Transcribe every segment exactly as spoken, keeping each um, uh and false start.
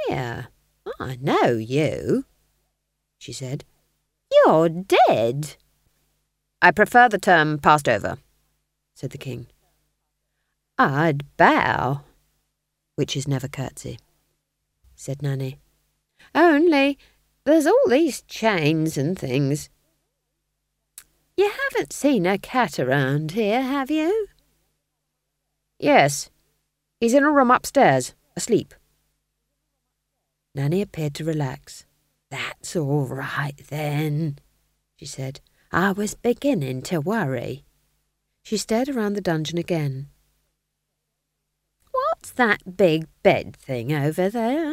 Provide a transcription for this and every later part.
here. I know you, she said. You're dead. I prefer the term passed over, said the king. I'd bow, which is never curtsy, said Nanny. Only there's all these chains and things. You haven't seen a cat around here, have you? Yes. He's in a room upstairs, asleep. Nanny appeared to relax. That's all right, then, she said. I was beginning to worry. She stared around the dungeon again. What's that big bed thing over there?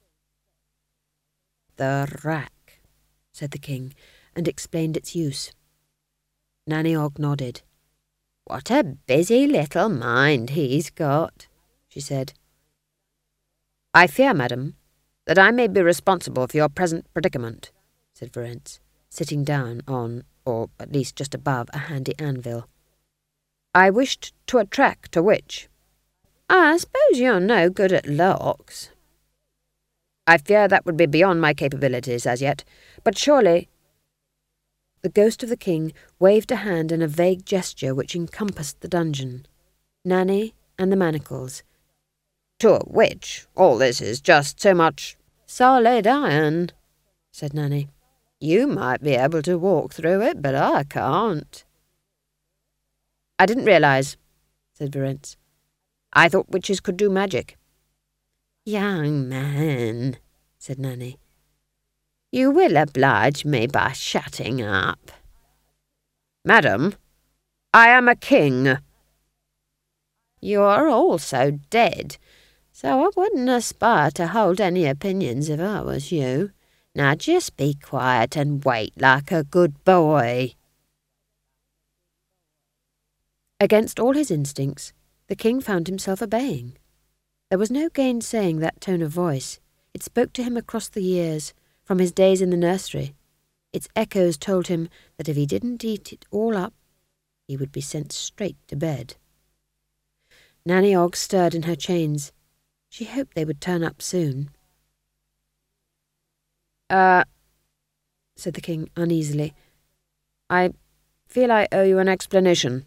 The rack, said the king, and explained its use. Nanny Ogg nodded. What a busy little mind he's got, she said. I fear, madam, that I may be responsible for your present predicament, said Verence, sitting down on, or at least just above, a handy anvil. I wished to attract a witch. I suppose you're no good at locks. I fear that would be beyond my capabilities as yet, but surely... The ghost of the king waved a hand in a vague gesture which encompassed the dungeon, Nanny and the manacles. To a witch, all this is just so much solid iron, said Nanny. You might be able to walk through it, but I can't. I didn't realise, said Verence. I thought witches could do magic. Young man, said Nanny, you will oblige me by shutting up. Madam, I am a king. You're also dead, so I wouldn't aspire to hold any opinions if I was you. Now just be quiet and wait like a good boy. Against all his instincts, the king found himself obeying. There was no gainsaying that tone of voice. It spoke to him across the years, from his days in the nursery. Its echoes told him that if he didn't eat it all up, he would be sent straight to bed. Nanny Ogg stirred in her chains. She hoped they would turn up soon. Uh, said the king uneasily. I feel I owe you an explanation.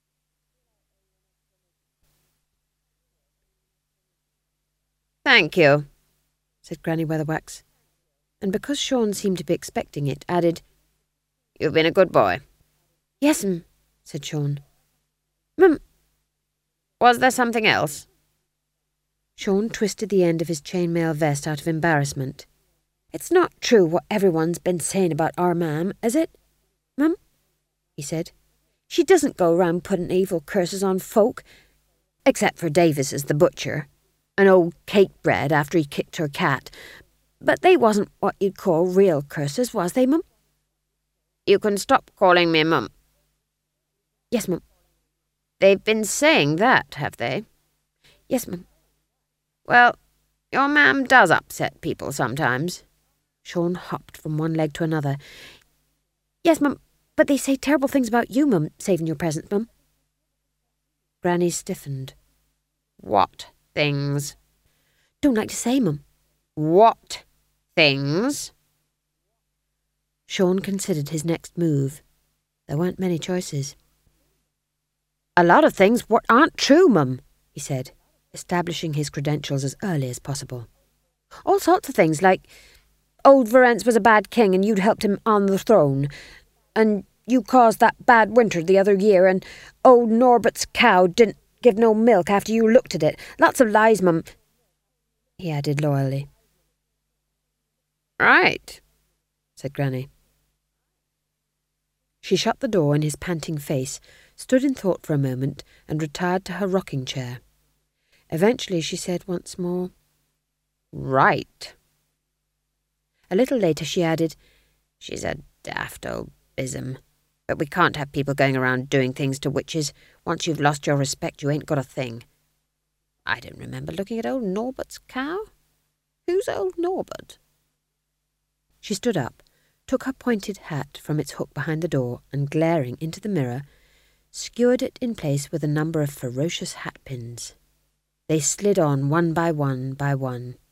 Thank you, said Granny Weatherwax, and because Sean seemed to be expecting it, added, You've been a good boy. Yes'm, said Sean. Mum, was there something else? Sean twisted the end of his chainmail vest out of embarrassment. It's not true what everyone's been saying about our mam, is it, Mum? He said. She doesn't go round putting evil curses on folk, except for Davis the butcher. An old cake bread after he kicked her cat. But they wasn't what you'd call real curses, was they, Mum? You can stop calling me Mum. Yes, Mum. They've been saying that, have they? Yes, Mum. Well, your mam does upset people sometimes. Sean hopped from one leg to another. Yes, Mum, but they say terrible things about you, Mum, saving your presents, Mum. Granny stiffened. What things? Don't like to say, Mum. What things? Sean considered his next move. There weren't many choices. A lot of things what aren't true, Mum, he said, establishing his credentials as early as possible. All sorts of things, like old Verence was a bad king and you'd helped him on the throne, and you caused that bad winter the other year, and old Norbert's cow didn't give no milk after you looked at it. Lots of lies, Mum, he added loyally. Right, said Granny. She shut the door in his panting face, stood in thought for a moment, and retired to her rocking chair. Eventually she said once more, Right. A little later she added, She's a daft old bism, but we can't have people going around doing things to witches. Once you've lost your respect, you ain't got a thing. I don't remember looking at old Norbert's cow. Who's old Norbert? She stood up, took her pointed hat from its hook behind the door, and glaring into the mirror, skewered it in place with a number of ferocious hatpins. They slid on one by one by one.